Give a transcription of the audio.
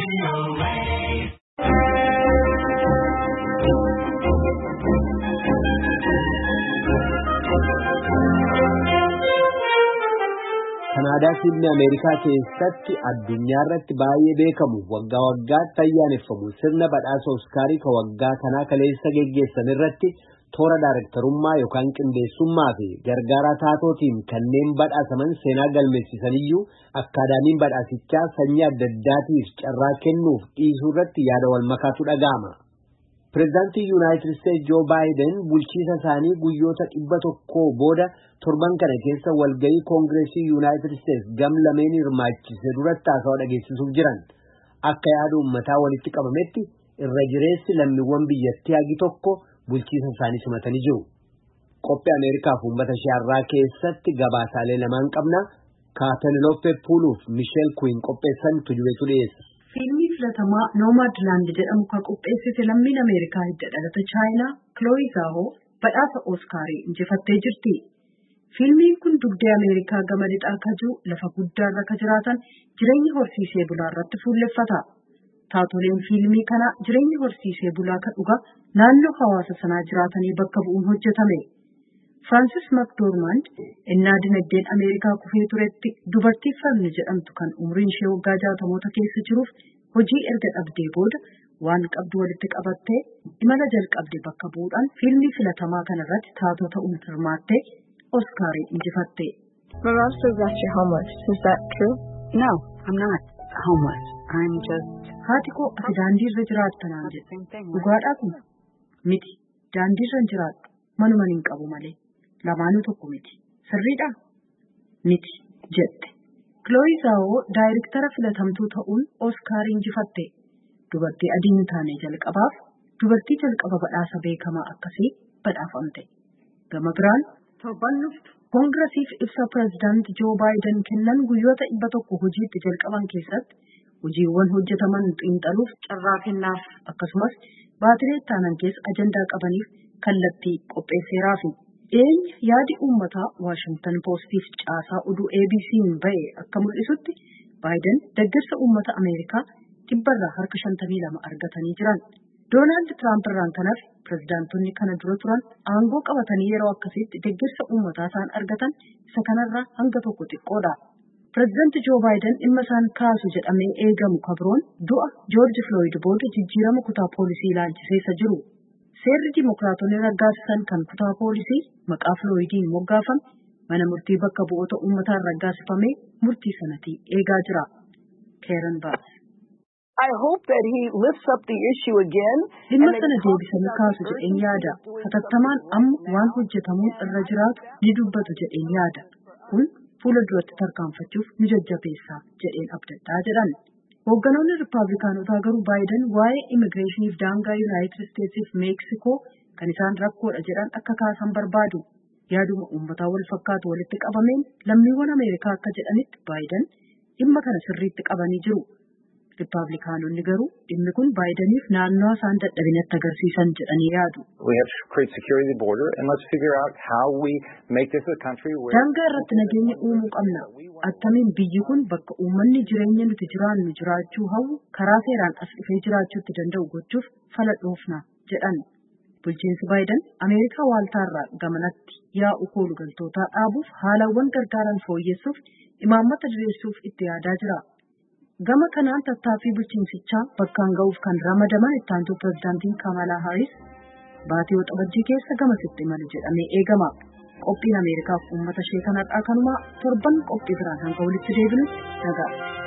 Kanaadaa fiilmii Ameerikaa keessatti addunyaa irratti baay'ee beekamu waggaa waggaatti ayyaaneffamu sirna badhaasa Oskaarii ka waggaa kanaa kaleessa geggeessan irratti toora daarektarummaa yookaan qindeessummaa fi gargaaraa taatootiin kanneen badhaasaman seenaa galmeessisaniyyuu akkaadaamiin badhaasichaa sanyii adda addaatiif carraa kennuuf dhiisuu irratti yaada wal makaatu dhaga'ama. Pireezidaantii Yuunaayitid Isteetsi Joo Baayiden bulchiisa isaanii guyyoota 100 booda torban kana keessa walgahii Koongireesii Yuunaayitid Isteetsi gam lameen hirmaachise duratti haasawaa dhageessisuuf jiran. Akka yaada uummataa walitti qabametti irra jireessi lammiiwwan biyyattii hagi tokko bulchiisa isaanii simatanii jiru. Qophii Ameerikaaf uummata isheerraa keessatti gabaasaalee lamaan qabna. Penelope Puuluuf Michelle Quinn qopheessan tujubeetu dhiyeessa. Fiilmii filatamaa Nomadland jedhamu kan qopheessite lammiin Ameerikaa hidda dhalata Chaayinaa Chloe Zhao badhaasa Oskaarii injifattee jirti. Fiilmiin kun dugdee Ameerikaa gama lixaa kajuu lafa guddaarra ka jiraatan jireenya horsiisee bulaa irratti fuulleffata. Taatoleen fiilmii kana jireenya horsiisee bulaa kan dhugaa naannoo hawaasa sanaa jiraatanii bakka bu'uun hojjetame. Francis McDormand innaa dinagdeen Ameerikaa kufee turetti dubartii Farni jedhamtu kan umriin ishee waggaa 60 keessa jiruuf hojii erga dhabdee booda waan qabdu walitti qabattee imala jalqabde bakka bu'uudhaan fiilmii filatamaa kanarratti taatoo ta'uun hirmaattee Oskaarii injifatte. My mom says that you're homeless. Is that true? No, I'm not homeless. I'm just... Haati koo ati daandiirra jiraatta naan jedhe. Dhugaadhaa kun? Miti. Daandiirra hin jiraadhu. Manuma hin qabu malee. Lamaanuu tokko miti. Sirriidhaa? Miti jette. Chloe Zhao daayirektara filatamtuu ta'uun Oskaarii injifatte. Dubartii adii hin taane jalqabaaf dubartii jalqaba badhaasa beekamaa akkasii badhaafamte. Gama biraan torban dhuftu Koongiresiif ibsa pireezidaantii Joo Baayiden kennan guyyoota 100 hojiitti jalqaban keessatti hojiiwwan hojjetaman xiinxaluuf carraa kennaaf akkasumas baatilee taanan keessa ajandaa qabaniif kallattii qopheesseeraafi. Yaadi uummataa Washington Postiif caasaa oduu ABC'n ba'e akka mul'isutti Baayiden deeggarsa uummata Ameerikaa 52% argatanii jiran. Doonaald Tiraamp irraan kanaaf pireezidaantonni kana dura turan aangoo qabatanii yeroo akkasitti deeggarsa uummataa isaan argatan isa kanarraa hanga tokko xiqqoodha. Pireezidaantii Joo Baayiden dhimma isaan kaasu jedhamee eegamu kabroon du'a Joorji Floyd booda jijjiirama kutaa poolisii ilaalchiseessa jiru. Seerri Dimookiraatonni raggaasisan kan kutaa poolisii maqaa Floydiin moggaafame mana murtii bakka bu'oota uummataan raggaasifamee murtii sanatii eegaa jira. Karen Bass. I hope that he lifts up the issue again. Dhimma sana deebisanii kaasu jedheen yaada. Hatattamaan amma waan hojjetamuun irra jiraatu ni dubbatu jedheen yaada. Kun fuula duratti tarkaanfachuuf ni jajjabeessa jedheen abdadhaa jedhan. Hoogganoonni Rippaabilikaanotaa garuu Baayiden waa'ee immigireeshiniif daangaa Yuunaayitid Isteetsiif Meeksikoo kan isaan rakkoodha jedhan akka kaasan barbaadu. Yaaduma uummataa wal fakkaatu walitti qabameen lammiiwwan Ameerikaa akka jedhanitti Baayiden dhimma kana sirriitti qabanii jiru. Rippaabilikaanonni garuu dhimmi kun Baayideniif naannoo isaan dadhabinatti agarsiisan jedhanii yaadu. Daangaa irratti nageenya uumuu qabna. Attamiin biyyi kun bakka uummanni jireenya nuti jiraannu jiraachuu hawwu karaa seeraan as dhufee jiraachuutti danda'u gochuuf fala dhoofna jedhan. Bulchiinsi Baayiden Ameerikaa waaltaarraa gamanatti yaa'u koolugaltootaa dhaabuuf haalawwan gargaaran fooyyessuuf imaammata diriirsuuf itti yaadaa jira. Gama kanaan tattaaffii bulchiinsichaa bakkaan ga'uuf kan ramadaman itti aantuu pireezidaantiin Kamala Harris baatii waxabajjii keessa gamasitti imalu jedhamee eegama. Qophiin Ameerikaaf uummata ishee kanarraa kanumaa torban qophii biraan hanga walitti deebinu nagaa.